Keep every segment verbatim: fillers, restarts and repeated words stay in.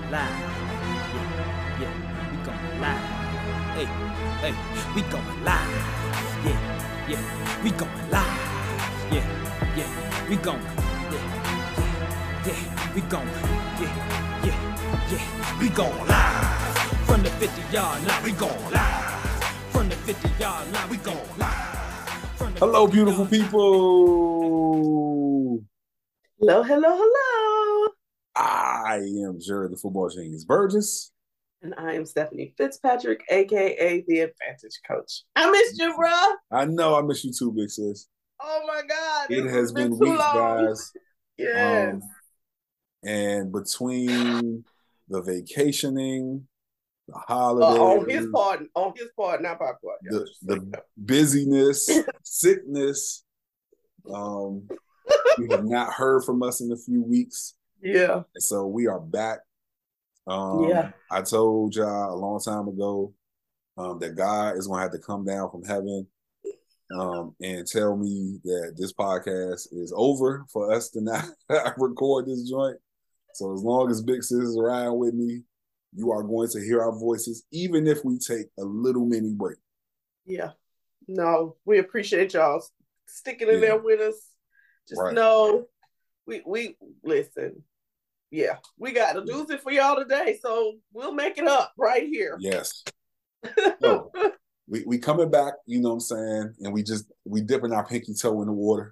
live. Yeah, yeah, we going live. Hey, hey, we going live. Yeah, yeah, we going live. Yeah, yeah, we going. Yeah, yeah, we going. Yeah, yeah, yeah, we going live. From the fifty-yard line, we going live. From the fifty-yard line, we going live. Hello, beautiful people. Hello, hello, hello. I am Jared, the football genius Burgess. And I am Stephanie Fitzpatrick, a k a the Advantage Coach. I missed you, bruh. I know I miss you too, big sis. Oh, my God. It This has been, been weeks, long. guys. Yes. Um, and between the vacationing, the holidays, uh, on his part, on his part, not my part. the, the busyness, sickness, um, you have not heard from us in a few weeks. Yeah. And so we are back. Um, yeah. I told y'all a long time ago um, that God is going to have to come down from heaven um, and tell me that this podcast is over for us to not record this joint. So as long as Big Sis is around with me, you are going to hear our voices, even if we take a little mini break. Yeah. No, we appreciate y'all sticking in yeah. there with us. Just right. know, we we listen. Yeah, we got to do it for y'all today, so we'll make it up right here. Yes. So, we we coming back, you know what I'm saying, and we just we dipping our pinky toe in the water.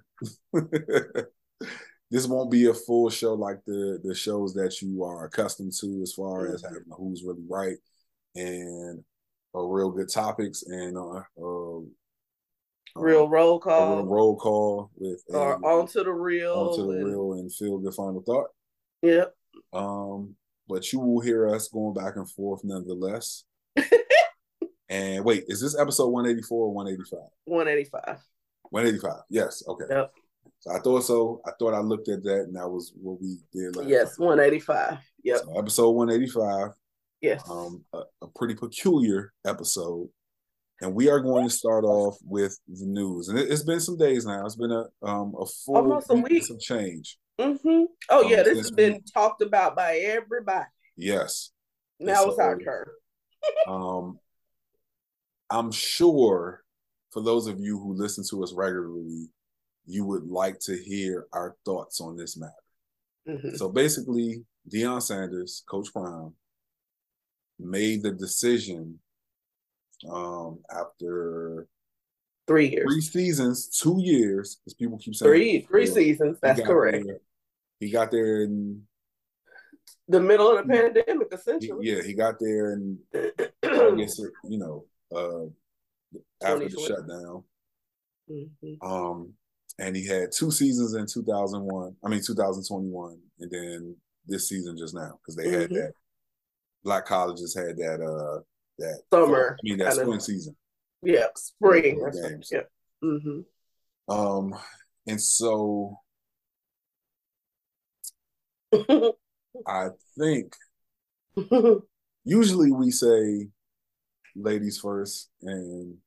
This won't be a full show like the the shows that you are accustomed to, as far mm-hmm. as having a Who's Really Right and a real good topics and uh, uh real roll call, a real roll call with or a, onto the real, onto the and... real, and feel good final thought. Yep. Um, but you will hear us going back and forth nonetheless. And wait, is this episode one eighty-four or one eighty-five? one eighty-five. one eighty-five. Yes. Okay. Yep. So I thought so. I thought I looked at that, and that was what we did last Yes, time. one eighty-five. Yep. So episode one eighty-five. Yes. Um, a, a pretty peculiar episode. And we are going to start off with the news. And it, it's been some days now. It's been a um a full almost a week of change. Mm-hmm. Oh, um, yeah, this has been week. talked about by everybody. Yes. Now so, it's our turn. um, I'm sure for those of you who listen to us regularly, you would like to hear our thoughts on this matter. Mm-hmm. So basically, Deion Sanders, Coach Prime, made the decision um, after three years, three seasons, two years, because people keep saying three, three seasons. That's correct. There, he got there in the middle of the he, pandemic, essentially. He, yeah, he got there, and I guess it, you know, uh, after the shutdown. Mm-hmm. Um, and he had two seasons in two thousand one. I mean, two thousand twenty-one, and then this season just now, because they mm-hmm. had that. Black colleges had that. Uh, that summer. I mean, that spring of, season. Yeah, spring games. Yeah. Mm-hmm. Um, and so I think usually we say ladies first and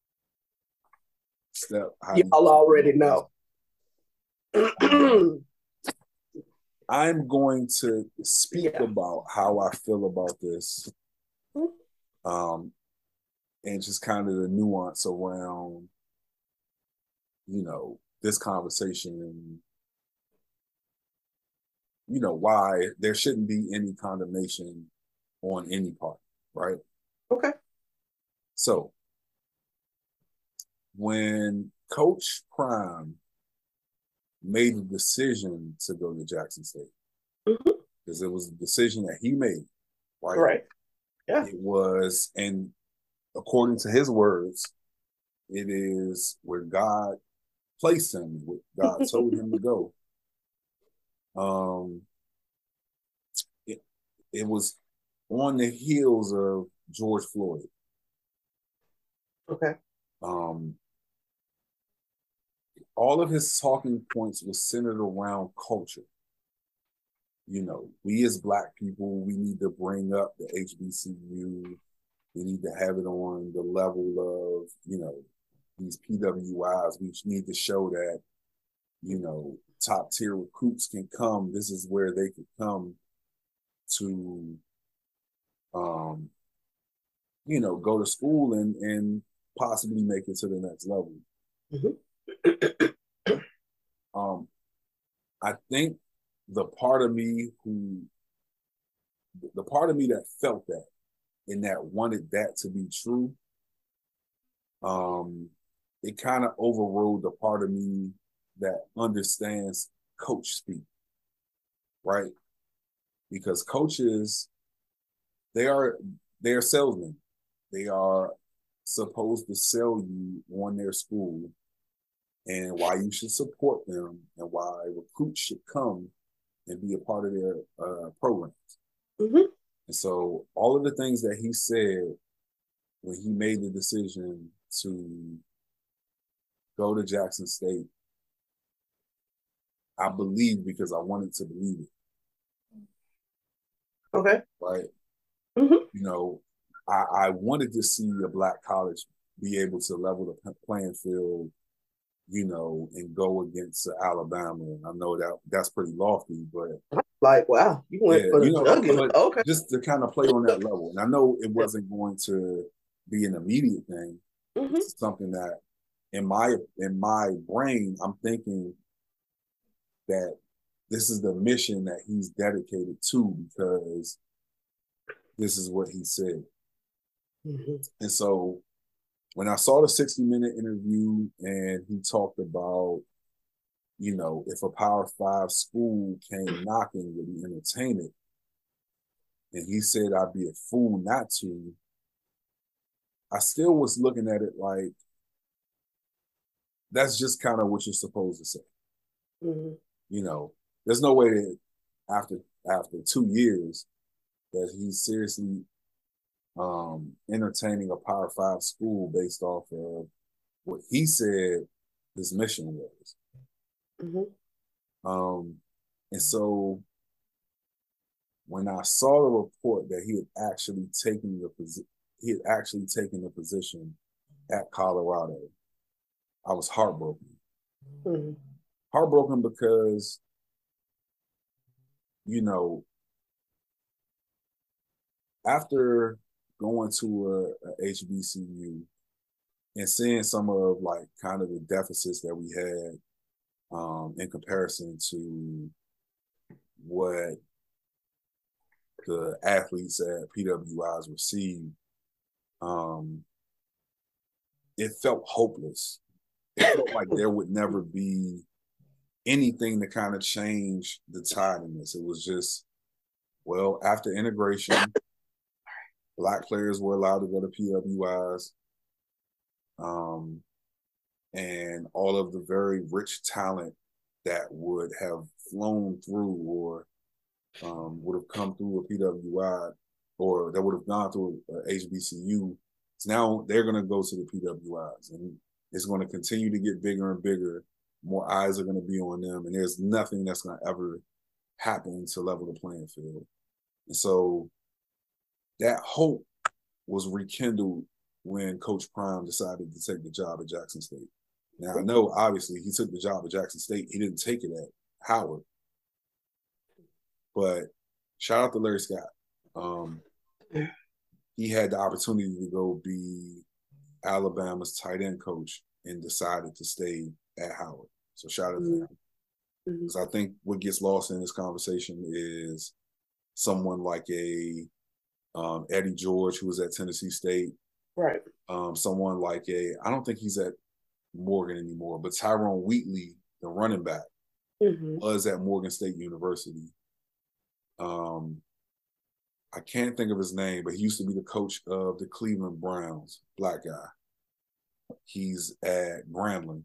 Steph. Y'all already know. um, I'm going to speak yeah. about how I feel about this. Um, and just kind of the nuance around, you know, this conversation and, you know, why there shouldn't be any condemnation on any part, right? Okay. So, when Coach Prime made the decision to go to Jackson State, because mm-hmm. it was a decision that he made, right? Right. Yeah. It was, and according to his words, it is where God placed him, where God told him to go. Um, it, it was on the heels of George Floyd. Okay. Um, all of his talking points was centered around culture. You know, we as Black people, we need to bring up the H B C U. We need to have it on the level of, you know, these P W Is. We need to show that, you know, top tier recruits can come. This is where they could come to, um, you know, go to school and and possibly make it to the next level. Mm-hmm. um, I think the part of me who, the part of me that felt that and that wanted that to be true, um, it kind of overrode the part of me that understands coach speak, right? Because coaches, they are they are salesmen. They are supposed to sell you on their school and why you should support them and why recruits should come and be a part of their uh, programs. Mm-hmm. And so all of the things that he said when he made the decision to go to Jackson State, I believe because I wanted to believe it. Okay. Right? Mm-hmm. You know, I, I wanted to see a black college be able to level the playing field, you know, and go against Alabama. And I know that that's pretty lofty, but like, wow, you went yeah, for the you know, jugular. Okay. Just to kind of play on that level. And I know it wasn't going to be an immediate thing. Mm-hmm. It's something that in my in my brain, I'm thinking that this is the mission that he's dedicated to because this is what he said. Mm-hmm. And so when I saw the sixty minute interview and he talked about, you know, if a Power Five school came knocking, would he entertain it? And he said, I'd be a fool not to. I still was looking at it like, that's just kind of what you're supposed to say. Mm-hmm. You know, there's no way that after after two years that he's seriously um, entertaining a Power Five school based off of what he said his mission was. Mm-hmm. Um, and so when I saw the report that he had actually taken the position, he had actually taken the position at Colorado, I was heartbroken. Mm-hmm. Heartbroken because, you know, after going to a, a H B C U and seeing some of like kind of the deficits that we had um, in comparison to what the athletes at P W Is received, um, it felt hopeless. It felt like there would never be anything to kind of change the tide in this. It was just, well, after integration, Black players were allowed to go to P W Is. Um, and all of the very rich talent that would have flown through or um, would have come through a P W I or that would have gone through a H B C U, so now they're going to go to the P W Is. And it's going to continue to get bigger and bigger. More eyes are going to be on them. And there's nothing that's going to ever happen to level the playing field. And so that hope was rekindled when Coach Prime decided to take the job at Jackson State. Now, I know, obviously, he took the job at Jackson State. He didn't take it at Howard. But shout out to Larry Scott. Um, he had the opportunity to go be Alabama's tight end coach and decided to stay at Howard. So shout out to him. Because I think what gets lost in this conversation is someone like a um, Eddie George, who was at Tennessee State. Right. Um, someone like a, I don't think he's at Morgan anymore, but Tyrone Wheatley, the running back, mm-hmm. was at Morgan State University. Um, I can't think of his name, but he used to be the coach of the Cleveland Browns, black guy. He's at Grambling.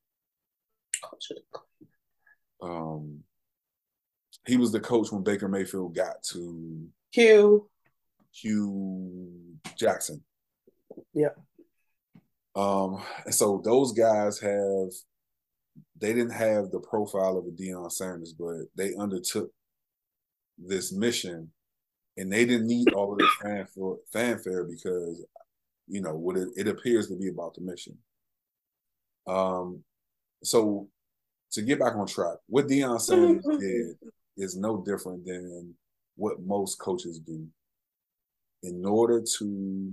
Um, he was the coach when Baker Mayfield got to Hugh Hugh Jackson. Yeah. Um, and so those guys have, they didn't have the profile of a Deion Sanders, but they undertook this mission and they didn't need all of this fanfare, fanfare because, you know, what it, it appears to be about the mission. Um, so to get back on track, what Deion Sanders did is no different than what most coaches do. In order to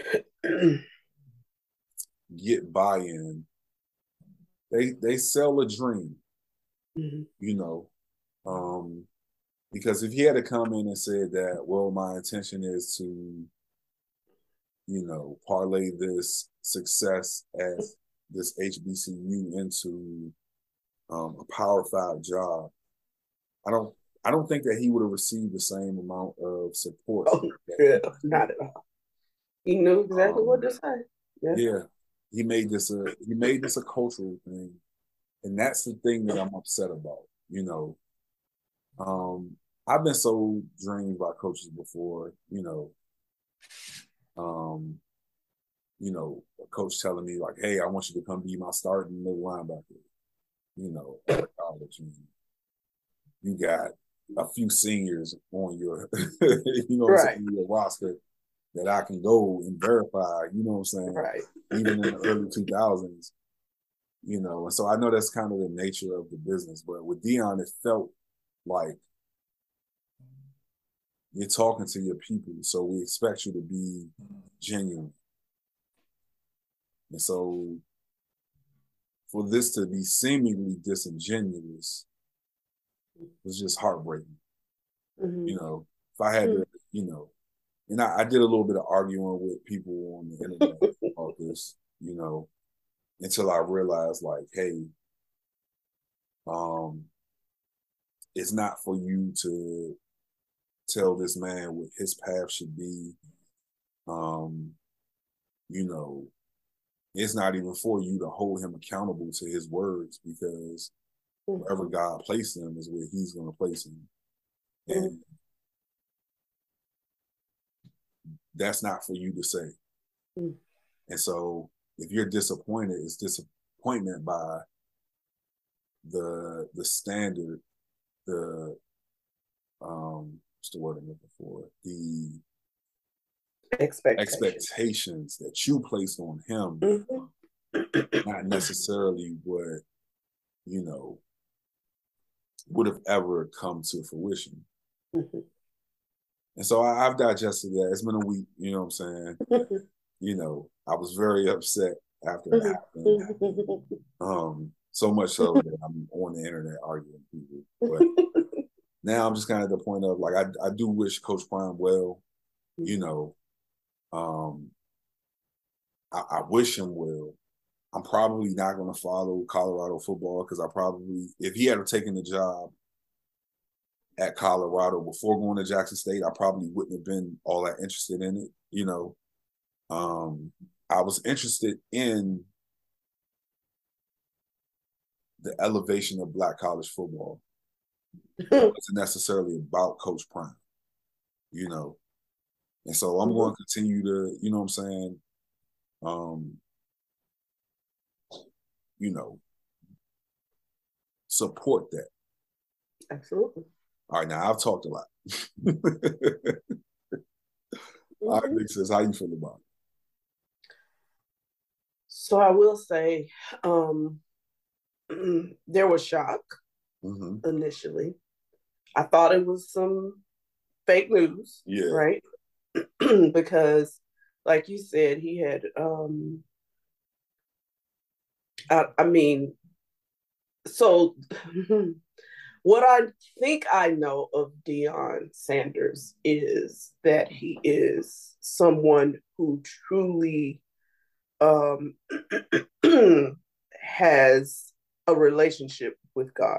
get buy-in, they they sell a dream, mm-hmm. you know. Um, because if he had to come in and said that, well, my intention is to, you know, parlay this success at this H B C U into um, a Power Five job, I don't I don't think that he would have received the same amount of support. Oh, yeah, not at all. He knew exactly um, what to say. Yeah. yeah, he made this a he made this a cultural thing, and that's the thing that I'm upset about. You know, um, I've been so drained by coaches before. You know, um, you know, a coach telling me like, "Hey, I want you to come be my starting middle linebacker." You know, at college, and you got a few seniors on your, you know, what right. I'm saying, your roster that I can go and verify. You know what I'm saying? Right. Even in the early two thousands, you know. And so I know that's kind of the nature of the business. But with Deion, it felt like you're talking to your people, so we expect you to be genuine. And so for this to be seemingly disingenuous was just heartbreaking. Mm-hmm. You know, if I had mm-hmm. to, you know, and I, I did a little bit of arguing with people on the internet about this, you know, until I realized like, hey, um, it's not for you to tell this man what his path should be. Um, you know, it's not even for you to hold him accountable to his words, because mm-hmm. wherever God placed him is where he's going to place him. Mm-hmm. And that's not for you to say. Mm-hmm. And so if you're disappointed, it's disappointment by the the standard, the um what's the word I'm looking for? The expectations, expectations that you placed on him, mm-hmm. not necessarily what, you know, would have ever come to fruition. Mm-hmm. And so I, I've digested that. It's been a week, you know what I'm saying? Mm-hmm. You know, I was very upset after it happened. Um, so much so that I'm on the internet arguing with people. But now I'm just kind of at the point of like, I, I do wish Coach Prime well, you know. Um, I, I wish him well. I'm probably not going to follow Colorado football because I probably, if he had taken the job at Colorado before going to Jackson State, I probably wouldn't have been all that interested in it, you know. Um, I was interested in the elevation of Black college football. It wasn't necessarily about Coach Prime, you know. And so I'm mm-hmm. going to continue to, you know what I'm saying, um, you know, support that. Absolutely. All right, now I've talked a lot. mm-hmm. All right, Nick says, how you feel about it? So I will say, um, there was shock mm-hmm. initially. I thought it was some fake news, yeah. right? Because, like you said, he had, um, I, I mean, so what I think I know of Deion Sanders is that he is someone who truly um, has a relationship with God.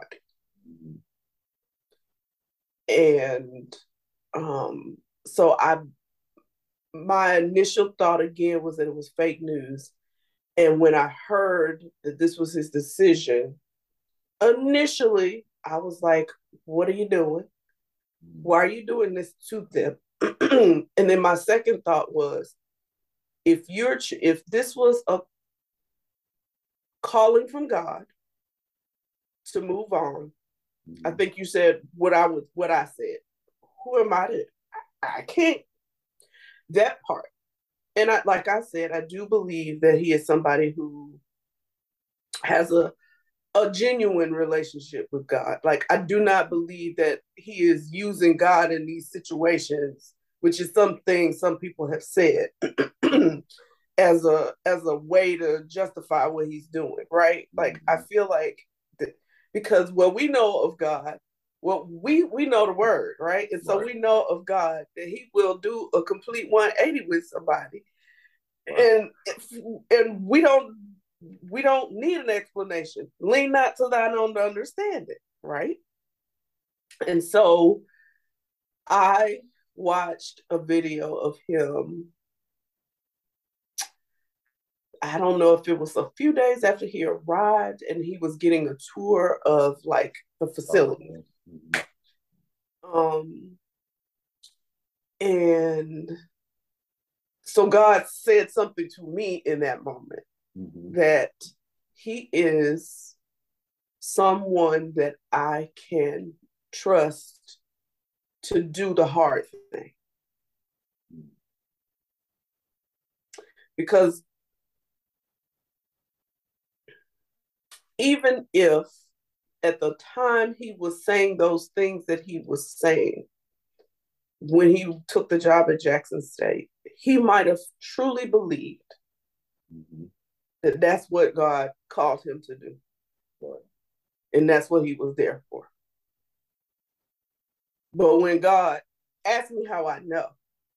And um, so I, my initial thought again was that it was fake news. And when I heard that this was his decision, initially I was like, what are you doing? Why are you doing this to them? And then my second thought was, if you're, if this was a calling from God to move on, I think you said what I would, what I said. Who am I to? I can't. That part. And I, like I said, I do believe that he is somebody who has a a genuine relationship with God. Like, I do not believe that he is using God in these situations, which is something some people have said, as a as a way to justify what he's doing, right? Like, I feel like th- because what we know of God, well, we we know the word, right? And so right. we know of God that he will do a complete one eighty with somebody. Right. And and we don't we don't need an explanation. Lean not to thine own understanding, right? And so I watched a video of him. I don't know if it was a few days after he arrived, and he was getting a tour of like the facility. Oh, um, and so God said something to me in that moment, mm-hmm. that he is someone that I can trust to do the hard thing. Because even if at the time he was saying those things that he was saying, when he took the job at Jackson State, he might have truly believed mm-hmm. that that's what God called him to do. Right. And that's what he was there for. But when God asked me how I know,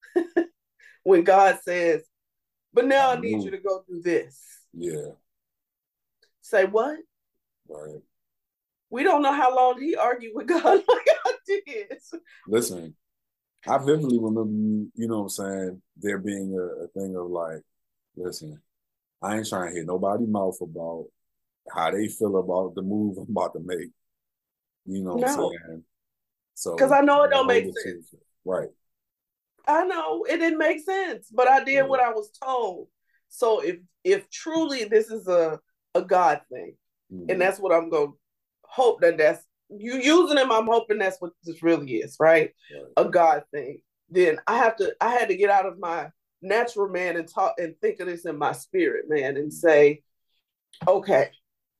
when God says, but now I, I need you to go do this. Yeah. Say what? Right. We don't know how long he argued with God like I did. Listen, I vividly remember you, you know what I'm saying, there being a, a thing of like, listen, I ain't trying to hear nobody's mouth about how they feel about the move I'm about to make. You know what no. I'm saying? So because I know it don't make sense. Right. I know it didn't make sense, but I did yeah. what I was told. So if if truly this is a, a God thing, mm-hmm. and that's what I'm going to hope that that's, you using him, I'm hoping that's what this really is, right? right? A God thing. Then I have to, I had to get out of my natural man and talk and think of this in my spirit, man, and say, okay,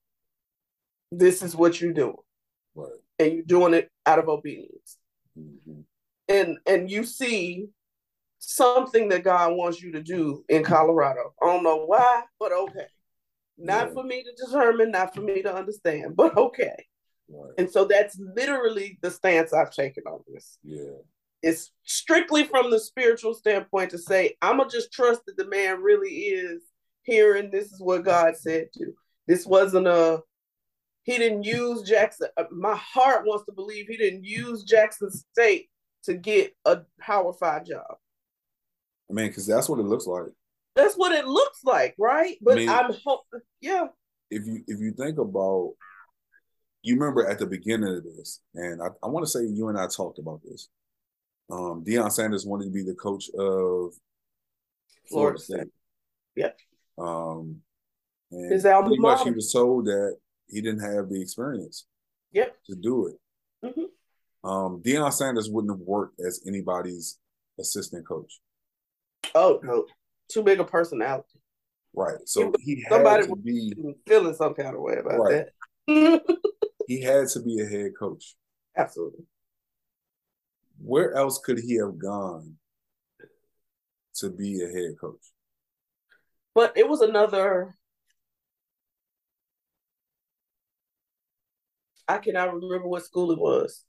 this is what you're doing. Right. And you're doing it out of obedience. Mm-hmm. And and you see something that God wants you to do in Colorado. I don't know why, but okay. Not yeah. for me to determine, not for me to understand, but okay. Right. And so that's literally the stance I've taken on this. Yeah. It's strictly from the spiritual standpoint to say, I'm going to just trust that the man really is here and this is what God said to. This wasn't a, he didn't use Jackson. My heart wants to believe he didn't use Jackson State to get a Power Five job. I mean, because that's what it looks like. That's what it looks like, right? But I mean, I'm hoping, yeah. If you if you think about, you remember at the beginning of this, and I, I want to say you and I talked about this. Um, Deion Sanders wanted to be the coach of Florida, Florida State. Yep. Um, and His pretty much he was told that he didn't have the experience. Yep. To do it. Mm-hmm. Um, Deion Sanders wouldn't have worked as anybody's assistant coach. Oh no. Too big a personality. Right. So he, he had somebody to be feeling some kind of way about right. that. He had to be a head coach. Absolutely. Where else could he have gone to be a head coach? But it was another, I cannot remember what school it was.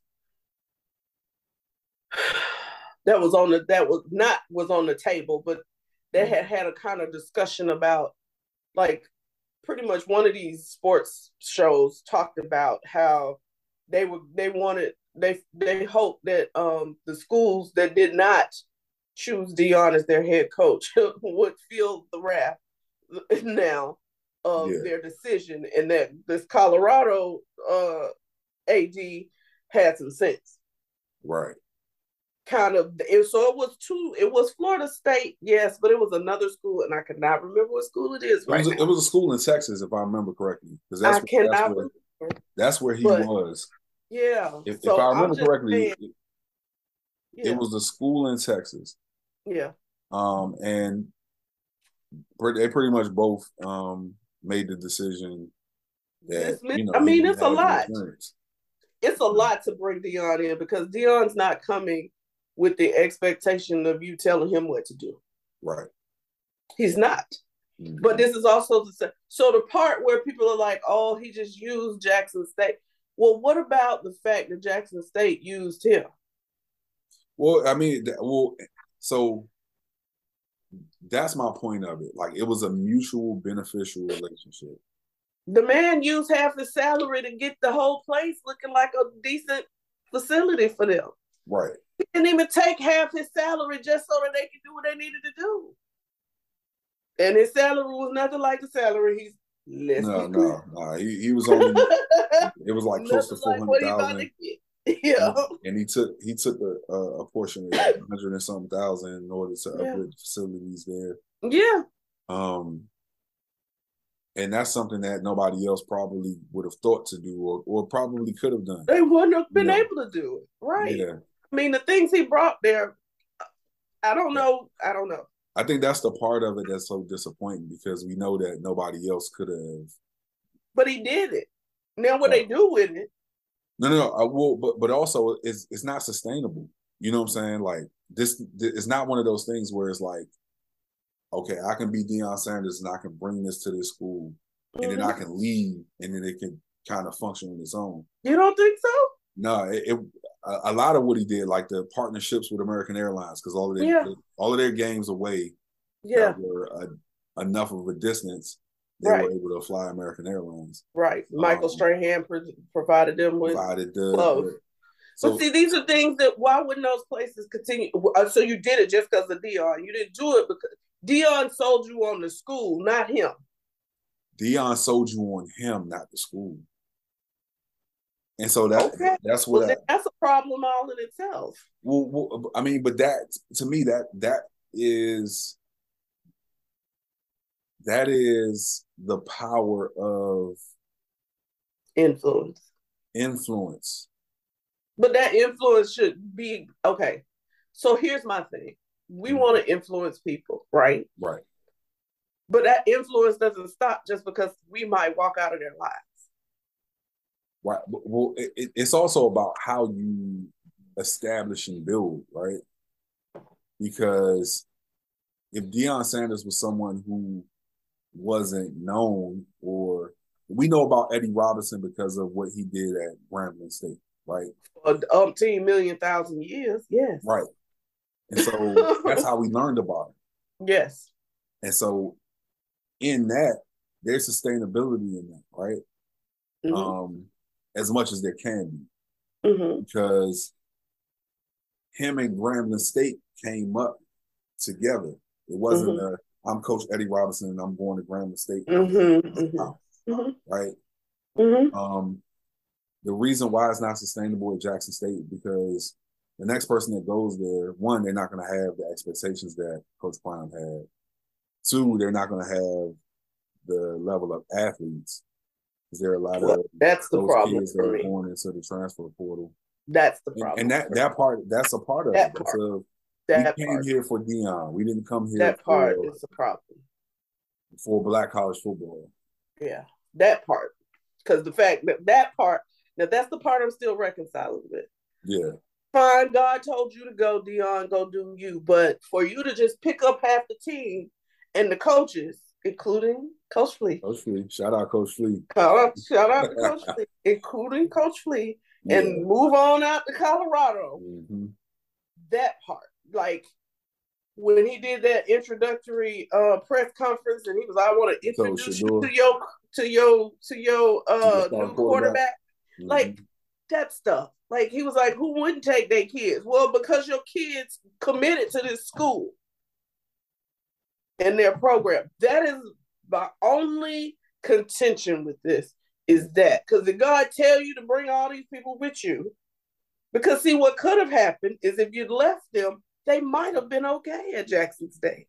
That was on the, that was not was on the table, but they had had a kind of discussion about, like, pretty much one of these sports shows talked about how they were they wanted they they hoped that um the schools that did not choose Deion as their head coach would feel the wrath now of yeah. their decision, and that this Colorado uh A D had some sense. Right. Kind of, it, so it was two, it was Florida State, yes, but it was another school, and I cannot remember what school it is it right was a, now. It was a school in Texas, if I remember correctly. Because that's, I cannot that's, where, remember. That's where he but, was. Yeah. If, so if I remember correctly, saying, it, yeah. it was a school in Texas. Yeah. Um, and they pretty much both um, made the decision that, you know, I mean, it's a lot. Experience. It's a lot to bring Deion in because Deion's not coming with the expectation of you telling him what to do. Right. He's not. Mm-hmm. But this is also the so the part where people are like, oh, he just used Jackson State. Well, what about the fact that Jackson State used him? Well, I mean, well, so that's my point of it. Like, it was a mutual beneficial relationship. The man used half his salary to get the whole place looking like a decent facility for them. Right. He didn't even take half his salary just so that they could do what they needed to do. And his salary was nothing like the salary he's Let's no, no, no. He, he was only. It was like close to four hundred thousand. Yeah, and, and he took he took a, a portion of it, hundred and something thousand, in order to yeah. upgrade facilities there. Yeah. Um. And that's something that nobody else probably would have thought to do, or or probably could have done. They wouldn't have been you know? able to do it, right? Yeah. I mean, the things he brought there. I don't know. I don't know. I think that's the part of it that's so disappointing because we know that nobody else could have. But he did it. Now what uh, they do with it? No, no, no. I will, but but also it's it's not sustainable. You know what I'm saying? Like this, this it's not one of those things where it's like, okay, I can be Deion Sanders and I can bring this to this school, mm-hmm. and then I can leave, and then it can kind of function on its own. You don't think so? No, it, it a, a lot of what he did, like the partnerships with American Airlines, because all of their yeah. all of their games away, yeah, that were a, enough of a distance, they right. were able to fly American Airlines. Right, Michael um, Strahan pro- provided them with provided the. the so, but see, these are things that why wouldn't those places continue? So you did it just because of Deion. You didn't do it because Deion sold you on the school, not him. Deion sold you on him, not the school. And so that okay. that's what well, I, that's a problem all in itself. Well, well, I mean, but that to me that that is that is the power of influence. Influence. But that influence should be okay. So here's my thing. We mm-hmm. want to influence people, right? Right. But that influence doesn't stop just because we might walk out of their lives. Right. Well, it, it's also about how you establish and build, right? Because if Deion Sanders was someone who wasn't known, or we know about Eddie Robinson because of what he did at Grambling State, right? For umpteen million thousand years, yes. Right. And so that's how we learned about it. Yes. And so in that, there's sustainability in that, right? Mm-hmm. Um, as much as there can be. Mm-hmm. Because him and Grambling State came up together. It wasn't mm-hmm. a, I'm Coach Eddie Robinson and I'm going to Grambling State. Mm-hmm. Mm-hmm. Right? Mm-hmm. Um, the reason why it's not sustainable at Jackson State because the next person that goes there, one, they're not going to have the expectations that Coach Brown had. Two, they're not going to have the level of athletes. Because there are a lot well, of that's the problem kids that are born into the transfer portal. That's the problem. And, and that that part, that's a part of that it. Part. So that we came part. here for Deion. We didn't come here that part for, is a problem. For black college football. Yeah, that part. Because the fact that that part, now that's the part I'm still reconciling with. Yeah. Fine, God told you to go, Deion, go do you. But for you to just pick up half the team and the coaches, including Coach Flea. Coach Flea. Shout out Coach Flea. Shout out to Coach Flea, including Coach Flea, yeah. and move on out to Colorado. Mm-hmm. That part. Like, when he did that introductory uh, press conference and he was, I want to introduce so, you to your to your to your uh to new quarterback. quarterback. Mm-hmm. Like that stuff. Like he was like, who wouldn't take their kids? Well, because your kids committed to this school and their program. That is my only contention with this is that. Because did God tell you to bring all these people with you? Because see, what could have happened is if you'd left them, they might have been okay at Jackson State.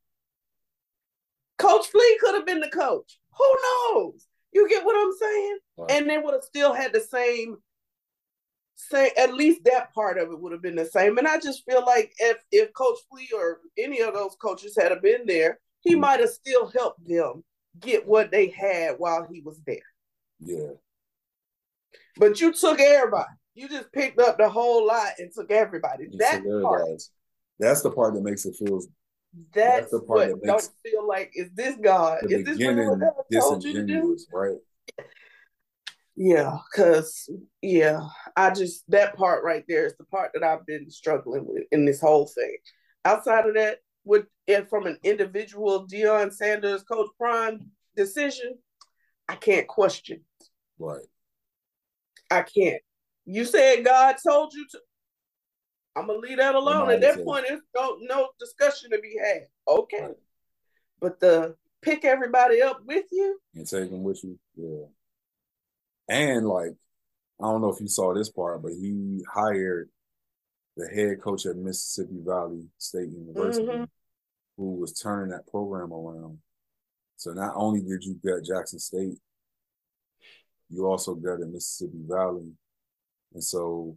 Coach Flea could have been the coach. Who knows? You get what I'm saying? Right. And they would have still had the same, same, at least that part of it would have been the same. And I just feel like if, if Coach Flea or any of those coaches had been there, he mm-hmm. might have still helped them get what they had while he was there. Yeah. But you took everybody. You just picked up the whole lot and took everybody. You that took part. That's the part that makes it feel. That's, that's the part what that makes don't feel like, is this God? Is this really what God told you to do? Right. Yeah, because, yeah, I just, that part right there is the part that I've been struggling with in this whole thing. Outside of that, with if from an individual Deion Sanders, Coach Prime decision, I can't question. Right. I can't. You said God told you to. I'm gonna leave that alone. At that point, there's no no discussion to be had. Okay, right. But the pick everybody up with you and take them with you, yeah. And like, I don't know if you saw this part, but he hired the head coach at Mississippi Valley State University, mm-hmm. who was turning that program around. So not only did you get Jackson State, you also got at Mississippi Valley. And so,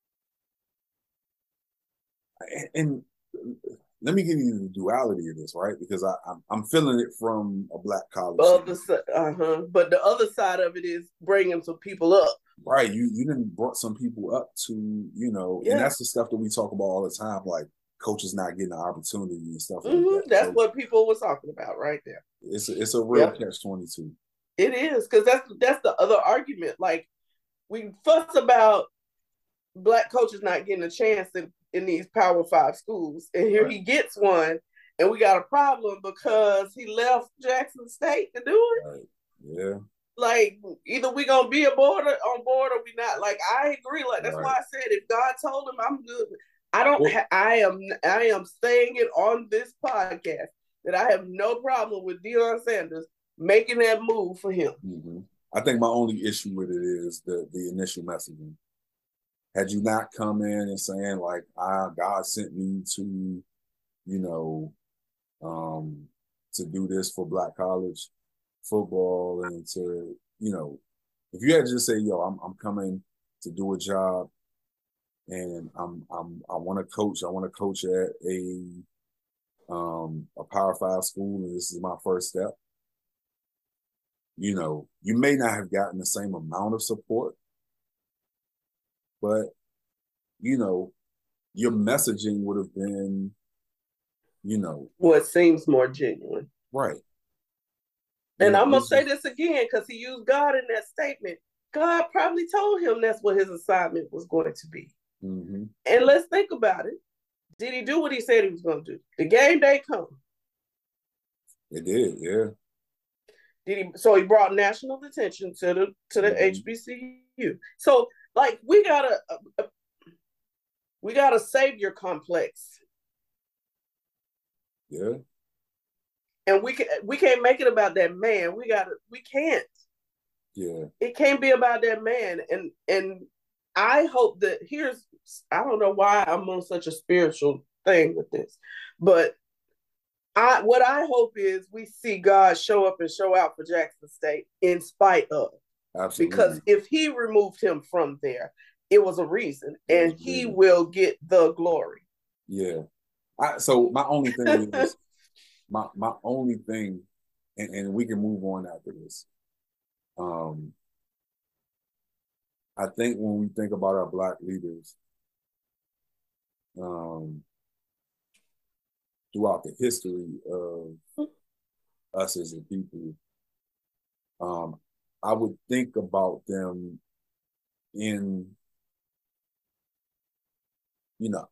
and, and let me give you the duality of this, right? Because I, I'm, I'm feeling it from a black college. Uh-huh. But the other side of it is bringing some people up. Right. You you done brought some people up to, you know, yeah. and that's the stuff that we talk about all the time, like coaches not getting the opportunity and stuff mm-hmm. like that. That's so what people were talking about right there. It's a, it's a real yep. catch twenty-two. It is, because that's that's the other argument. Like, we fuss about black coaches not getting a chance in, in these Power Five schools, and here right. he gets one, and we got a problem because he left Jackson State to do it. Right. Yeah. Like, either we gonna be aboard on board or we not. Like, I agree. Like, that's right. why I said if God told him, I'm good. I don't. Well, ha- I am. I am saying it on this podcast that I have no problem with Deion Sanders making that move for him. Mm-hmm. I think my only issue with it is the the initial messaging. Had you not come in and saying like, "Ah, God sent me to, you know, um, to do this for Black college football and to, you know, if you had to just say, yo, I'm I'm coming to do a job and I'm I'm I want to coach, I want to coach at a um a Power Five school and this is my first step. You know, you may not have gotten the same amount of support, but you know, your messaging would have been, you know, what seems more genuine. Right. And I'm going to say this again because he used God in that statement. God probably told him that's what his assignment was going to be. Mm-hmm. And let's think about it. Did he do what he said he was going to do? The game day come. It did, yeah. Did he? So he brought national attention to the to the mm-hmm. H B C U. So like we got a, a, a we got a savior complex. Yeah. And we can we can't make it about that man. We got to we can't. Yeah. It can't be about that man. And and I hope that here's I don't know why I'm on such a spiritual thing with this, but I what I hope is we see God show up and show out for Jackson State in spite of. Absolutely. Because if he removed him from there, it was a reason, and he will get the glory. Yeah. I, so my only thing is my my only thing, and, and we can move on after this. Um, I think when we think about our Black leaders, um, throughout the history of us as a people, um, I would think about them in, you know,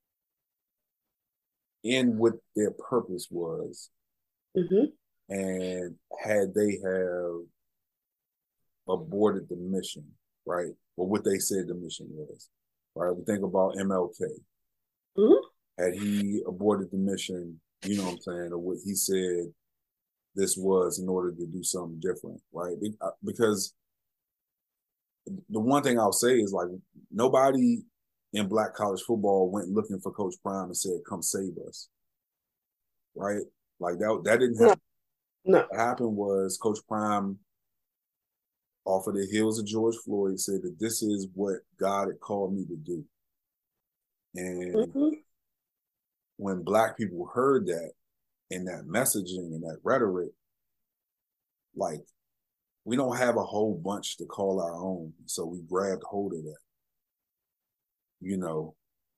in what their purpose was. Mm-hmm. And had they have aborted the mission, right? Or what they said the mission was, right? We think about M L K. Mm-hmm. Had he aborted the mission, you know what I'm saying, or what he said this was in order to do something different, right? Because the one thing I'll say is like nobody in Black college football went looking for Coach Prime and said, come save us, right? Like that, that didn't happen. No. What happened was Coach Prime, off of the heels of George Floyd, said that this is what God had called me to do. And mm-hmm. when Black people heard that and that messaging and that rhetoric, like we don't have a whole bunch to call our own, so we grabbed hold of that. You know,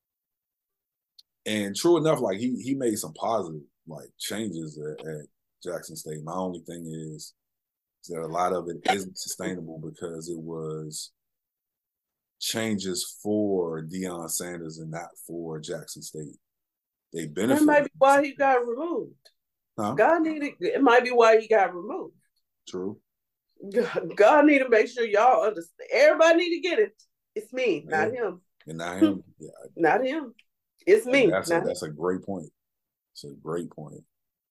and true enough, like he he made some positive like changes at, at Jackson State. My only thing is, is that a lot of it isn't sustainable because it was changes for Deion Sanders and not for Jackson State. They benefited. That might be why he got removed. Huh? God needed. It might be why he got removed. True. God, God need to make sure y'all understand. Everybody need to get it. It's me, yeah. not him. And not him. Yeah. Not him. It's me. That's not a, that's a great point. It's a great point.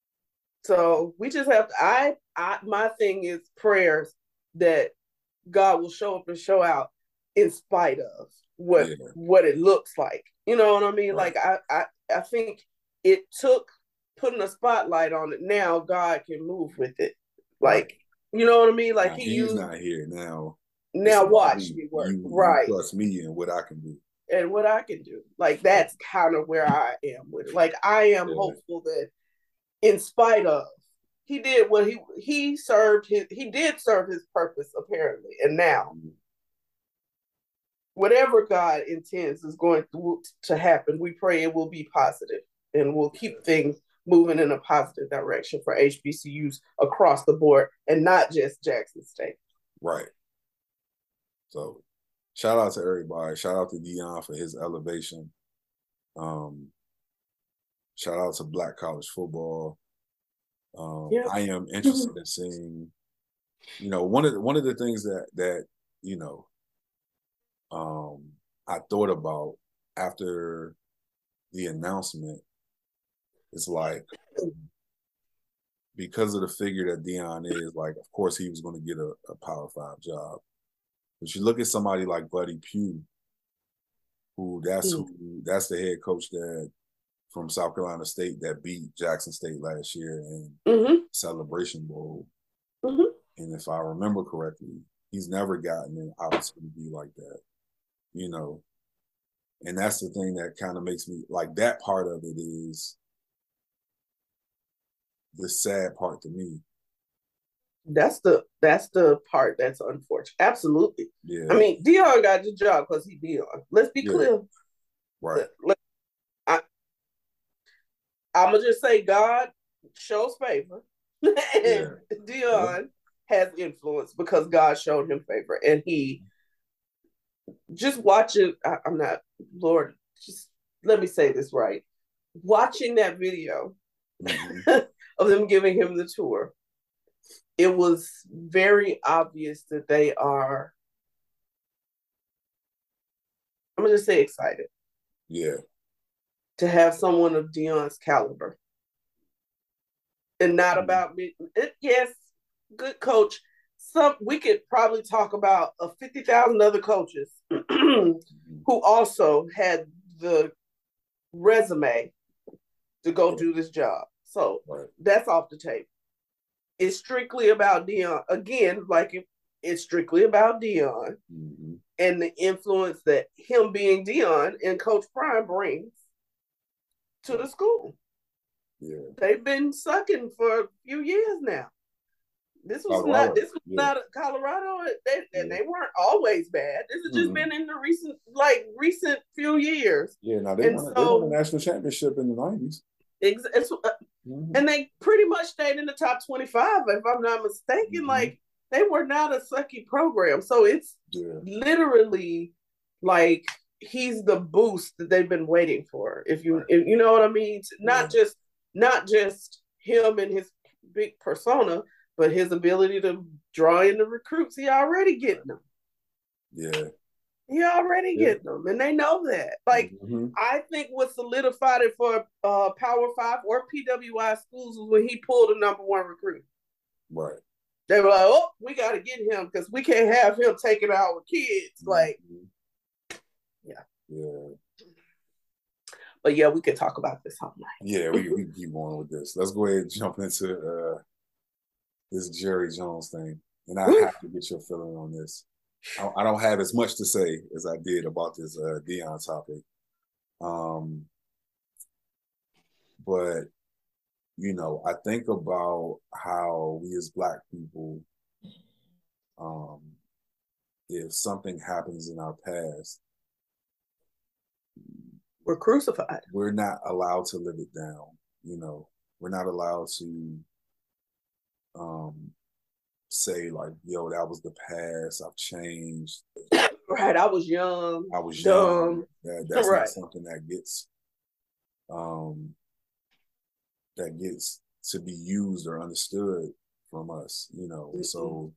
So we just have to. I. I. My thing is prayers that God will show up and show out in spite of what yeah. what it looks like. You know what I mean? Right. Like I, I. I think it took putting a spotlight on it. Now God can move with it. Like, you know what I mean? Like now, he he's used, not here now. Now watch me, me work. You, right. You trust me and what I can do. And what I can do. Like that's kind of where I am with it. Like I am yeah. hopeful that in spite of he did what he he served his he did serve his purpose apparently. And now mm-hmm. whatever God intends is going to, to happen, we pray it will be positive and we'll keep things moving in a positive direction for H B C Us across the board and not just Jackson State. Right. So shout out to everybody. Shout out to Deion for his elevation. Um, shout out to Black college football. Um, yeah. I am interested in seeing, you know, one of the, one of the things that that, you know, um, I thought about after the announcement is like, because of the figure that Deion is, like, of course he was going to get a, a Power Five job. But you look at somebody like Buddy Pugh, who that's mm-hmm. who that's the head coach that from South Carolina State that beat Jackson State last year in mm-hmm. Celebration Bowl. Mm-hmm. And if I remember correctly, he's never gotten an opportunity like that, you know. And that's the thing that kind of makes me like that part of it is the sad part to me. That's the that's the part that's unfortunate. Absolutely. Yeah. I mean, Deion got the job because he Deion. Let's be yeah. clear. Right. Let, I, I'm gonna just say God shows favor, and yeah. Deion yeah. has influence because God showed him favor, and he just watching. I, I'm not Lord. Just let me say this right. Watching that video mm-hmm. of them giving him the tour. It was very obvious that they are, I'm going to just say excited. Yeah. To have someone of Deion's caliber. And not mm-hmm. about me. It, yes, good coach. Some we could probably talk about uh, fifty thousand other coaches who also had the resume to go do this job. So right. that's off the table. It's strictly about Deion. Again, like it, it's strictly about Deion mm-hmm. and the influence that him being Deion and Coach Prime brings to the school. Yeah, they've been sucking for a few years now. This was Colorado. not. This was yeah. not Colorado. They, yeah. And they weren't always bad. This has just mm-hmm. been in the recent, like recent few years. Yeah, now they, won, so, they won the national championship in the nineties. It's, it's, uh, mm-hmm. And they pretty much stayed in the top twenty-five, if I'm not mistaken. Mm-hmm. Like, they were not a sucky program. So it's yeah. literally like he's the boost that they've been waiting for. If you, right. if, you know what I mean? Not yeah. just, not just him and his big persona, but his ability to draw in the recruits. He already getting them. Yeah. He already yeah. getting them, and they know that. Like, mm-hmm. I think what solidified it for uh, Power Five or P W I schools was when he pulled a number one recruit. Right. They were like, "Oh, we got to get him because we can't have him taking our kids." Mm-hmm. Like, yeah, yeah. But yeah, we could talk about this all night. Yeah, we we keep going with this. Let's go ahead and jump into uh, this Jerry Jones thing, and I Woo. have to get your feeling on this. I don't have as much to say as I did about this uh, Deion topic. Um, but, you know, I think about how we as Black people um, if something happens in our past, we're crucified. We're not allowed to live it down. You know, we're not allowed to um, say like, yo, that was the past. I've changed. Right. I was young. I was dumb. young. That, that's right. not something that gets um, that gets to be used or understood from us, you know. Mm-hmm. So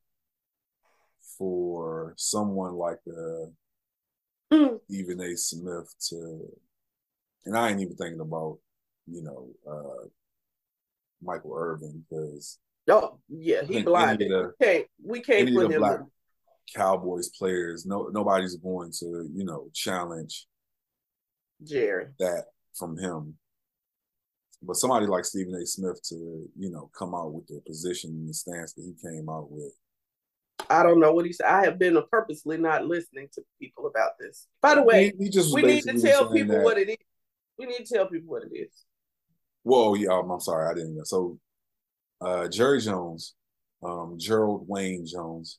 for someone like uh, mm. Stephen A. Smith to, and I ain't even thinking about, you know, uh, Michael Irvin, because oh yeah, he blinded. The, we can't, we can't any put of the him Black in. Cowboys players, no, nobody's going to, you know, challenge Jerry that from him. But somebody like Stephen A. Smith to, you know, come out with the position and the stance that he came out with. I don't know what he said. I have been purposely not listening to people about this. By the way, he, he just we need to tell people that, what it is. We need to tell people what it is. Whoa, yeah, I'm, I'm sorry, I didn't know. So, uh, Jerry Jones, um, Gerald Wayne Jones,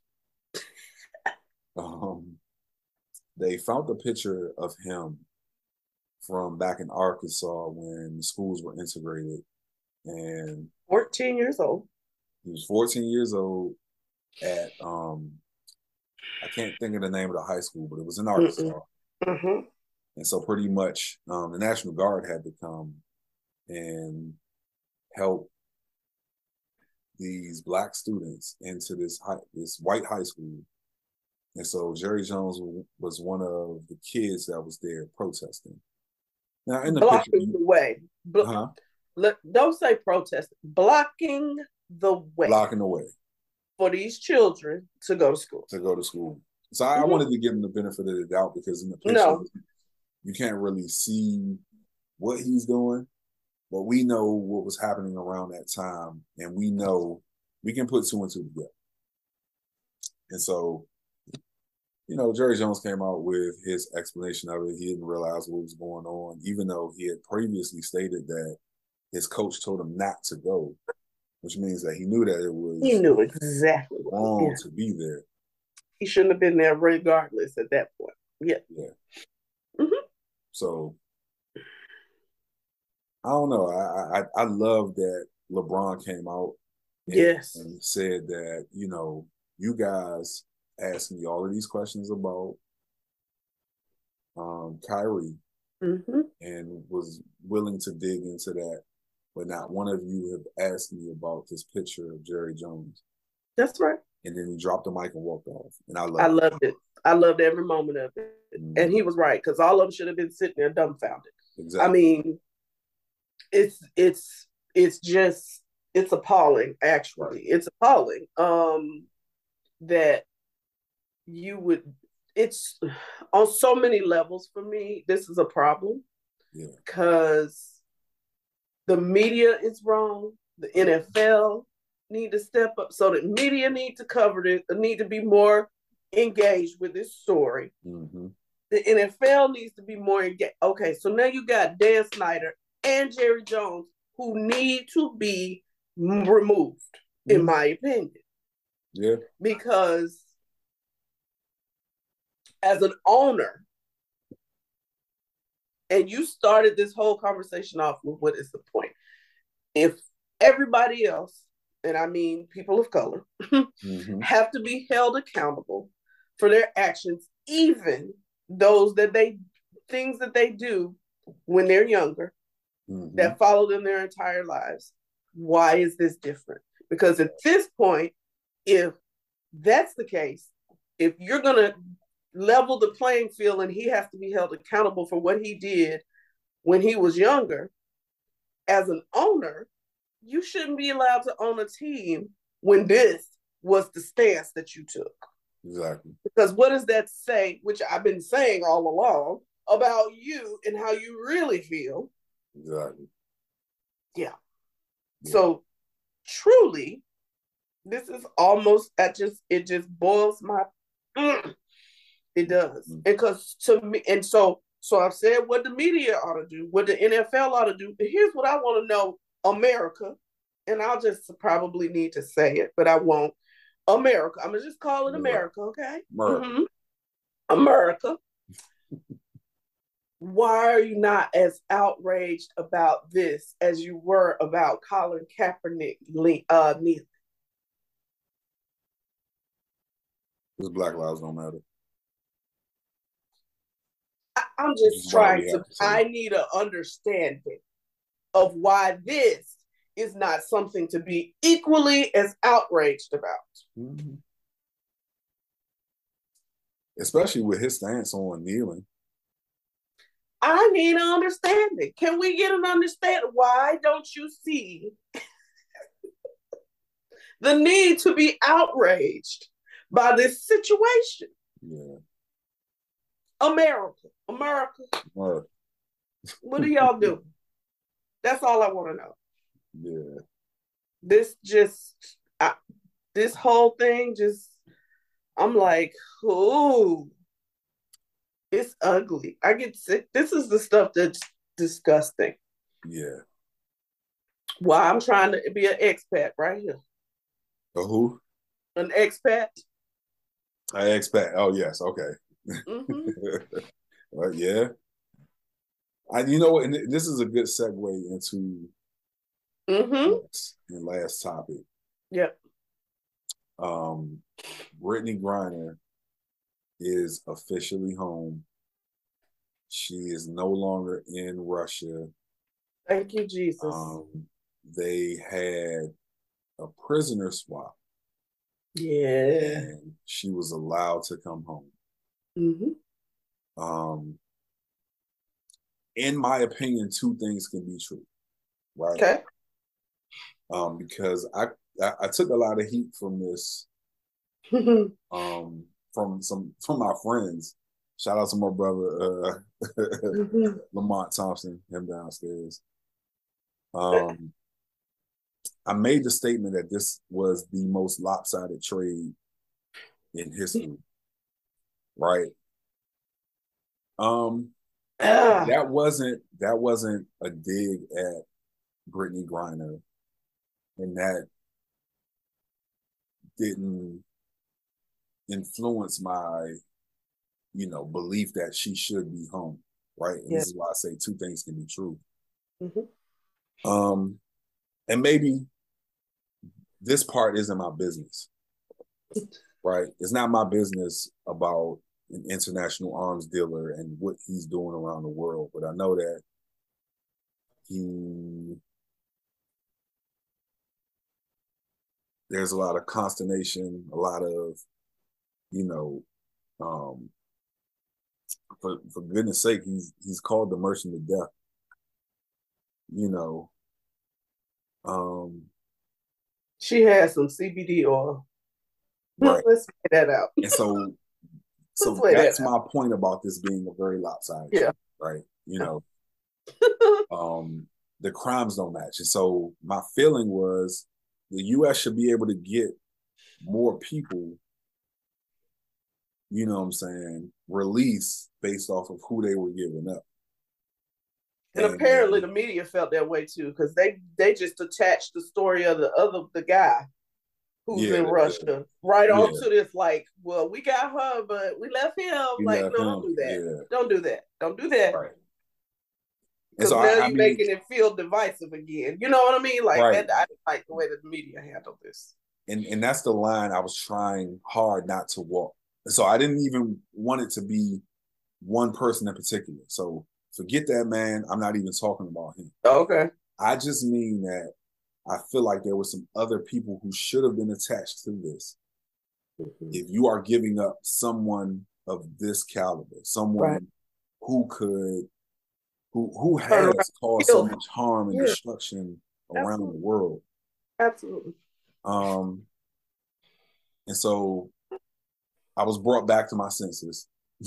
um, they found a picture of him from back in Arkansas when the schools were integrated, and fourteen years old. He was fourteen years old at um, I can't think of the name of the high school, but it was in Arkansas. Mm-hmm. And so pretty much um, the National Guard had to come and help these Black students into this high, this white high school. And so Jerry Jones was one of the kids that was there protesting. Now, in the blocking picture, the way. Blo- huh? Let, don't say protest. Blocking the way. Blocking the way for these children to go to school. To go to school. So I, mm-hmm. I wanted to give him the benefit of the doubt, because in the picture, no. you can't really see what he's doing, but we know what was happening around that time, and we know we can put two and two together. And so, you know, Jerry Jones came out with his explanation of it. He didn't realize what was going on, even though he had previously stated that his coach told him not to go, which means that he knew that it was he knew exactly wrong yeah. to be there. He shouldn't have been there regardless at that point. Yeah. Yeah. Mm-hmm. So I don't know. I, I I love that LeBron came out and, yes. and said that, you know, you guys asked me all of these questions about um, Kyrie mm-hmm. and was willing to dig into that, but not one of you have asked me about this picture of Jerry Jones. That's right. And then he dropped the mic and walked off. And I loved I it. loved it. I loved every moment of it. Mm-hmm. And he was right, because all of them should have been sitting there dumbfounded. Exactly. I mean, it's it's it's just it's appalling, actually. Right. It's appalling. Um that you would it's on so many levels for me, this is a problem. Yeah. Because the media is wrong, the N F L need to step up, so the media need to cover it, need to be more engaged with this story. Mm-hmm. The N F L needs to be more engaged. Okay, so now you got Dan Snyder and Jerry Jones who need to be removed, mm-hmm. in my opinion. Yeah. Because as an owner, and you started this whole conversation off with what is the point? If everybody else, and I mean people of color, mm-hmm. have to be held accountable for their actions, even those that they, things that they do when they're younger, mm-hmm. that follow them their entire lives. Why is this different? Because at this point, if that's the case, if you're going to level the playing field and he has to be held accountable for what he did when he was younger, as an owner, you shouldn't be allowed to own a team when this was the stance that you took. Exactly. Because what does that say, which I've been saying all along, about you and how you really feel? Exactly. Yeah. yeah. So truly, this is almost, I just, it just boils my, mm, it does. Mm-hmm. Because to me, and so, so I've said what the media ought to do, what the N F L ought to do. But here's what I want to know, America, and I'll just probably need to say it, but I won't. America. I'm gonna just call it Yeah. America, okay? America. Mm-hmm. America. Why are you not as outraged about this as you were about Colin Kaepernick uh, kneeling? Because Black lives don't matter. I, I'm just trying to, to I need an understanding of why this is not something to be equally as outraged about. Mm-hmm. Especially with his stance on kneeling. I need an understanding. Can we get an understanding? Why don't you see the need to be outraged by this situation? Yeah. America. America. America. What do y'all do? That's all I want to know. Yeah. This just, I, this whole thing just, I'm like, ooh, it's ugly. I get sick. This is the stuff that's disgusting. Yeah. Why I'm trying to be an expat right here. A who? An expat. An expat. Oh, yes. Okay. Mm-hmm. Well, yeah. I, you know what? And this is a good segue into mm-hmm. next, the last topic. Yep. Um, Brittney Griner is officially home. She is no longer in Russia. Thank you, Jesus. Um, they had a prisoner swap. Yeah. And she was allowed to come home. Mm-hmm. Um, in my opinion, two things can be true, right? Okay. Um, because I, I I took a lot of heat from this, um, from some from my friends. Shout out to my brother uh, mm-hmm. Lamont Thompson, him downstairs. Um, I made the statement that this was the most lopsided trade in history, right? Um, uh. that wasn't that wasn't a dig at Brittney Griner, and that didn't influence my, you know, belief that she should be home, right? And yeah. This is why I say two things can be true. Mm-hmm. Um, and maybe this part isn't my business, right? It's not my business about an international arms dealer and what he's doing around the world, but I know that he there's a lot of consternation, a lot of, you know, um, for for goodness sake, he's he's called the merchant of death. You know, um, she has some C B D oil. Right. Let's get that out. And so, so that's that my out. point about this being a very lopsided. Yeah. Trip, right. You know, um, the crimes don't match, and so my feeling was the U S should be able to get more people, you know what I'm saying, released based off of who they were giving up. And, and apparently the media felt that way too, because they they just attached the story of the other the guy who's yeah, in Russia yeah. right yeah. onto this, like, well, we got her, but we left him. We like, left no, him. don't do that. Yeah. Don't do that. Don't do that. Right. Because so now I, you're I mean, making it feel divisive again. You know what I mean? Like right. that, I didn't like the way that the media handled this. And and that's the line I was trying hard not to walk. So I didn't even want it to be one person in particular. So forget that, man. I'm not even talking about him. Okay. I just mean that I feel like there were some other people who should have been attached to this. Mm-hmm. If you are giving up someone of this caliber, someone right. who could, who who has caused so much harm and yeah. destruction around Absolutely. the world. Absolutely. Um, and so I was brought back to my senses.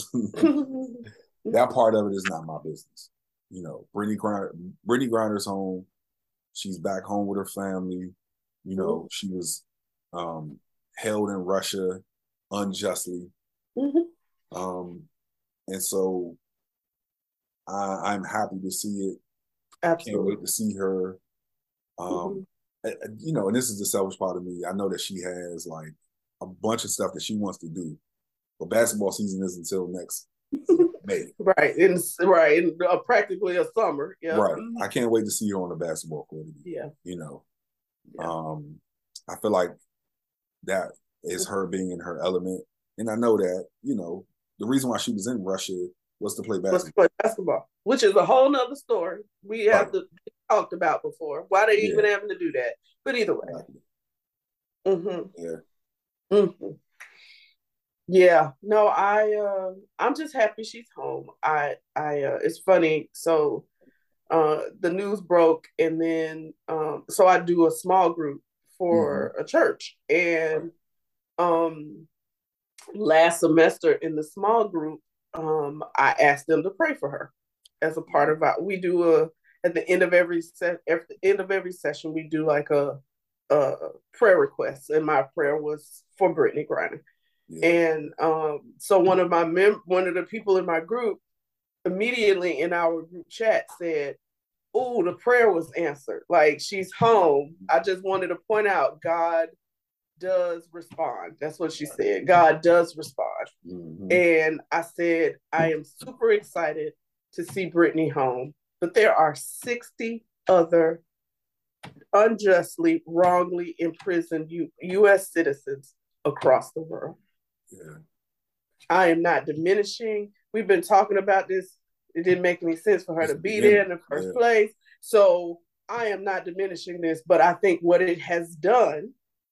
That part of it is not my business. You know, Brittney Griner, Brittney Griner's home. She's back home with her family. You know, mm-hmm. she was um, held in Russia unjustly. Mm-hmm. Um, and so I, I'm happy to see it. Absolutely. Can't wait to see her. Um, mm-hmm. You know, and this is the selfish part of me. I know that she has like a bunch of stuff that she wants to do. But basketball season is until next May. Right. In, right. In uh, practically a summer. Yeah. Right. I can't wait to see her on the basketball court again. Yeah. You know. Yeah. Um, I feel like that is her being in her element. And I know that, you know, the reason why she was in Russia was to play basketball. Was to play basketball, which is a whole nother story. We have right. to talked about before. Why they yeah. even having to do that? But either way. Mm-hmm. Yeah. Mm-hmm. Yeah. No, I uh, I'm just happy she's home. I I uh, it's funny. So uh, the news broke, and then um, so I do a small group for mm-hmm. a church, and um, last semester in the small group, um, I asked them to pray for her as a part of our. We do a at the end of every set at the end of every session we do like a, a prayer request, and my prayer was for Brittney Griner. Yeah. And um, so one of my mem- one of the people in my group immediately in our group chat said, "Oh, the prayer was answered. Like, she's home. I just wanted to point out God does respond." That's what she said. God does respond. Mm-hmm. And I said, I am super excited to see Brittney home, but there are sixty other unjustly, wrongly imprisoned U- U.S. citizens across the world. Yeah. I am not diminishing. We've been talking about this. It didn't make any sense for her it's to be there in the first yeah. place. So I am not diminishing this, but I think what it has done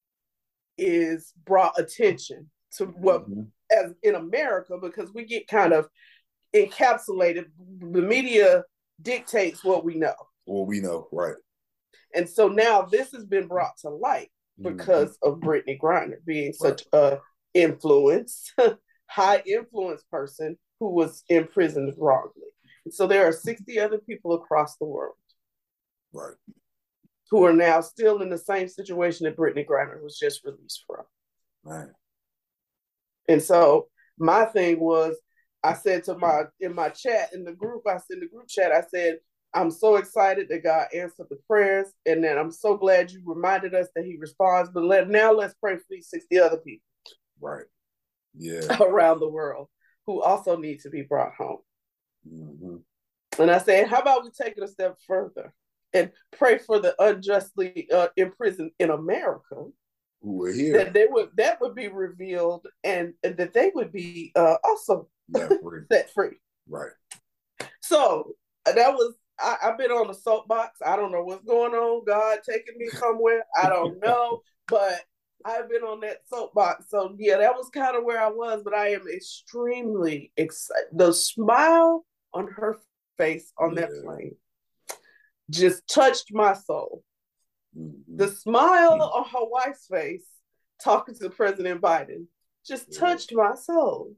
is brought attention to what, mm-hmm. as in America, because we get kind of encapsulated. The media dictates what we know. What we know, right. And so now this has been brought to light because mm-hmm. of Brittney Griner being such right. a influence, high influence person who was imprisoned wrongly. And so there are sixty other people across the world, right, who are now still in the same situation that Brittney Griner was just released from. Right. And so my thing was, I said to my in my chat in the group, I said in the group chat, I said, I'm so excited that God answered the prayers, and then I'm so glad you reminded us that He responds. But let now let's pray for these sixty other people. Right. Yeah. Around the world who also need to be brought home. Mm-hmm. And I said, how about we take it a step further and pray for the unjustly uh, imprisoned in America? Who are here. That they would that would be revealed, and, and that they would be uh, also free. set free. Right. So that was I, I've been on the soapbox. I don't know what's going on. God taking me somewhere. I don't know. But I've been on that soapbox. So yeah, that was kind of where I was, but I am extremely excited. The smile on her face on yeah. that plane just touched my soul. Mm-hmm. The smile mm-hmm. on her wife's face talking to President Biden just yeah. touched my soul.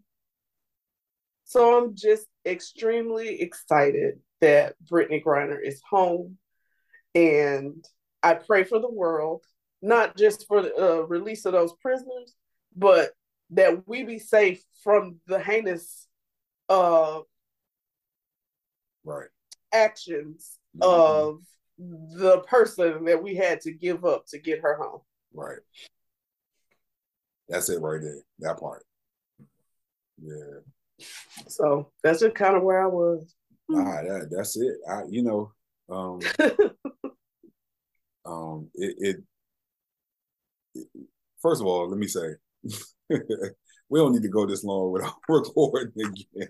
So I'm just extremely excited that Brittney Griner is home, and I pray for the world. Not just for the uh, release of those prisoners, but that we be safe from the heinous uh, right. actions mm-hmm. of the person that we had to give up to get her home. Right. That's it right there. That part. Yeah. So that's just kind of where I was. Nah, that, that's it. I, you know, um, um, it, it First of all, let me say, we don't need to go this long without recording again.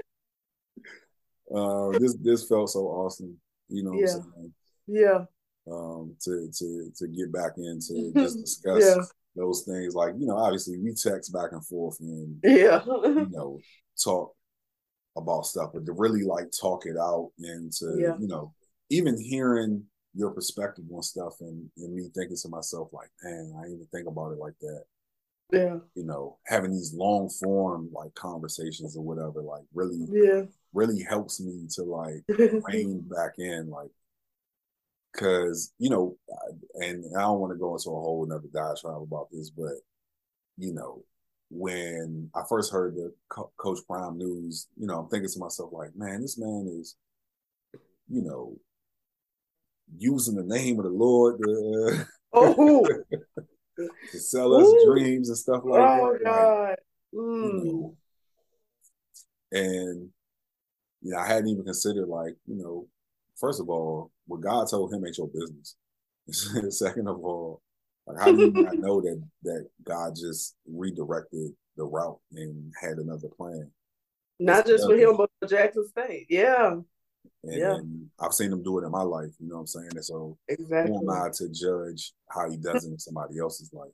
uh, this this felt so awesome, you know what yeah. I'm saying? Yeah. Um, to to to get back into just discuss yeah. those things. Like, you know, obviously we text back and forth and yeah, you know, talk about stuff, but to really like talk it out and to, yeah. you know, even hearing your perspective on stuff and, and me thinking to myself like, man, I didn't even think about it like that. Yeah. You know, having these long form like conversations or whatever, like really, yeah. really helps me to like rein back in, like, cause, you know, and I don't want to go into a whole nother diatribe about this, but, you know, when I first heard the Co- Coach Prime news, you know, I'm thinking to myself like, man, this man is, you know, using the name of the Lord. To, oh, to sell us Ooh. dreams and stuff like oh, that. Oh God. Like, mm. You know, and you know, I hadn't even considered like, you know, first of all, what God told him ain't your business. Second of all, like how do you not know that that God just redirected the route and had another plan? Not just for him, but for Jackson State. Yeah. And, yeah. and I've seen him do it in my life, you know what I'm saying? And so exactly. who am I to judge how he does it in somebody else's life?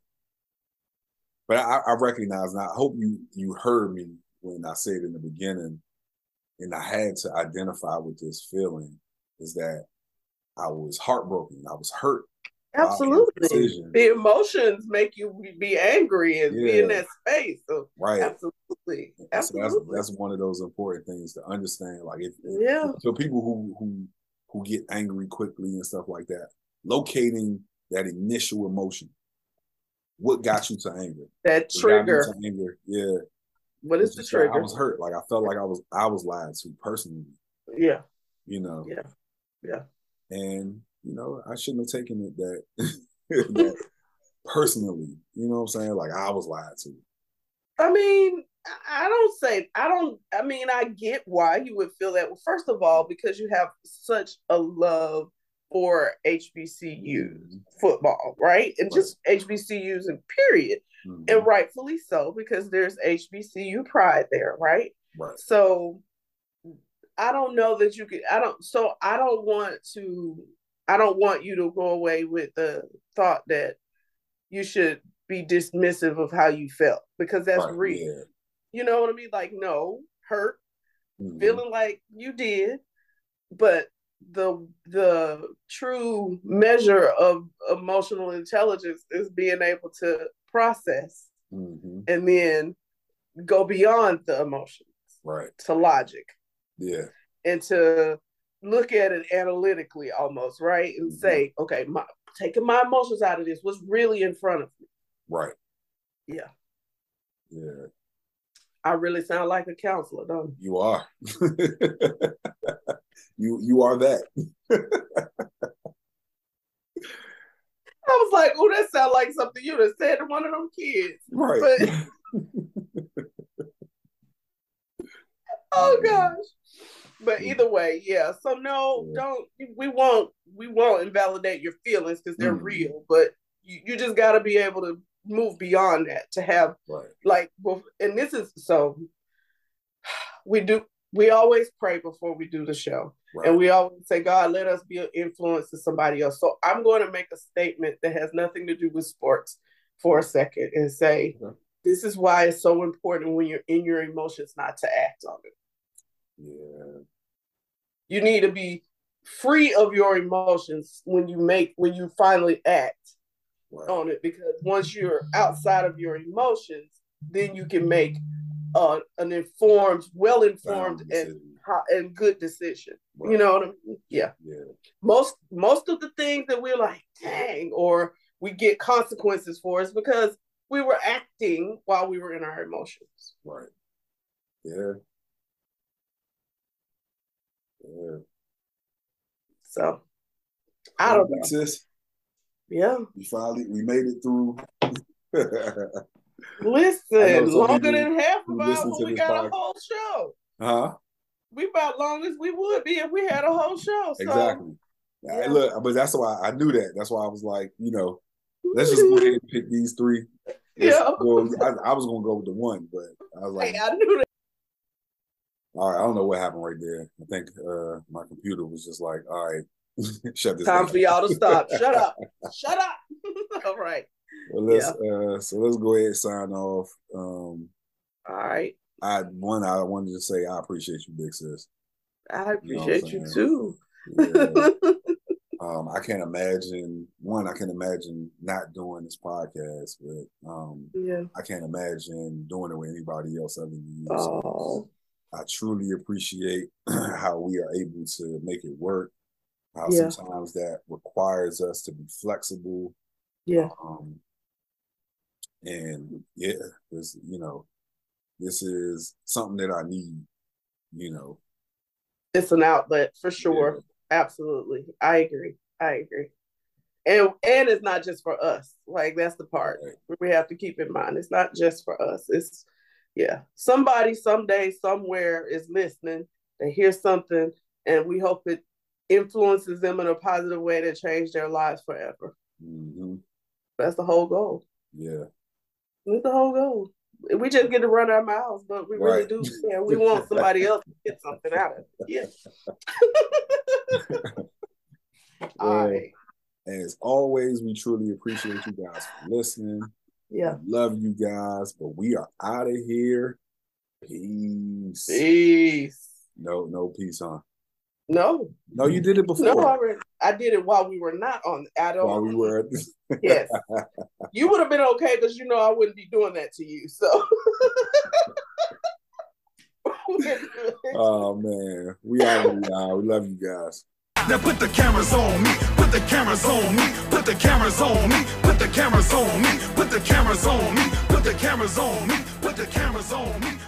But I, I recognize, and I hope you you heard me when I said in the beginning, and I had to identify with this feeling, is that I was heartbroken. I was hurt. Absolutely. The emotions make you be angry and yeah. be in that space. So right. Absolutely. Absolutely. So that's, that's one of those important things to understand. Like if, yeah. So people who who who get angry quickly and stuff like that, locating that initial emotion. What got you to anger? That trigger. To anger. Yeah. What is the trigger? I was hurt. Like I felt like I was I was lied to personally. Yeah. You know. Yeah. Yeah. And you know, I shouldn't have taken it that, that personally. You know what I'm saying? Like I was lied to. I mean, I don't say I don't. I mean, I get why you would feel that. Well, first of all, because you have such a love for H B C U mm-hmm. football, right? And right. just H B C Us in period. Mm-hmm. And rightfully so, because there's H B C U pride there, right? Right. So I don't know that you could, I don't, so I don't want to, I don't want you to go away with the thought that you should be dismissive of how you felt, because that's right, real. Yeah. You know what I mean? Like, no, hurt, mm-hmm. feeling like you did, but the the true measure of emotional intelligence is being able to process mm-hmm. and then go beyond the emotions, right, to logic, yeah, and to look at it analytically almost, right, and mm-hmm. say, okay, my, taking my emotions out of this, what's really in front of me, right, yeah, yeah. I really sound like a counselor, don't you? You are. You you are that. I was like, oh, that sounds like something you'd have said to one of them kids. Right. But... oh gosh. But either way, yeah. So no, yeah. don't we won't we won't invalidate your feelings because they're mm. real, but you, you just gotta be able to move beyond that to have right. like, and this is so we do we always pray before we do the show. Right. And we always say, God, let us be an influence to somebody else. So I'm going to make a statement that has nothing to do with sports for a second and say, okay. This is why it's so important when you're in your emotions not to act on it. Yeah. You need to be free of your emotions when you make, when you finally act right. on it, because once you're outside of your emotions, then you can make uh, an informed, well-informed and and good decision. Right. You know what I mean? Yeah. Yeah. Most most of the things that we're like, dang, or we get consequences for is because we were acting while we were in our emotions. Right. Yeah. Yeah. So I don't know. Sis, yeah. We finally we made it through. Listen, longer than half of our when we got podcast. A whole show. Huh? We about long as we would be if we had a whole show. So. Exactly. Yeah. Look, but that's why I knew that. That's why I was like, you know, let's just go ahead and pick these three. Let's yeah. Go, I, I was gonna go with the one, but I was like, hey, I knew that. All right, I don't know what happened right there. I think uh, my computer was just like, all right, shut this Time down. for y'all to stop. Shut up. Shut up. All right. Well, let's yeah. uh, so let's go ahead and sign off. Um, all right. I one I wanted to say I appreciate you, big sis. I appreciate you, know you too. Yeah. um, I can't imagine one. I can't imagine not doing this podcast, but um, yeah, I can't imagine doing it with anybody else other than you. Oh. So I truly appreciate how we are able to make it work. How yeah. sometimes that requires us to be flexible. Yeah. Um, and yeah, this you know. This is something that I need, you know. It's an outlet for sure. Yeah. Absolutely. I agree. I agree. And and it's not just for us. Like, that's the part right. we have to keep in mind. It's not just for us. It's, yeah. Somebody, someday, somewhere is listening. They hear something, and we hope it influences them in a positive way to change their lives forever. Mm-hmm. That's the whole goal. Yeah. That's the whole goal. We just get to run our mouths, but we really right. do. Yeah, we want somebody else to get something out of it. Yeah. Well, all right. As always, we truly appreciate you guys for listening. Yeah. We love you guys, but we are out of here. Peace. Peace. No, no peace, huh? No. No, you did it before. No, I, I did it while we were not on at all. While we were. Yes. You would have been okay because you know I wouldn't be doing that to you. So. Oh man, we out of here, y'all. We love you guys. Now put the cameras on me, put the cameras on me, put the cameras on me, put the cameras on me, put the cameras on me, put the cameras on me, put the cameras on me.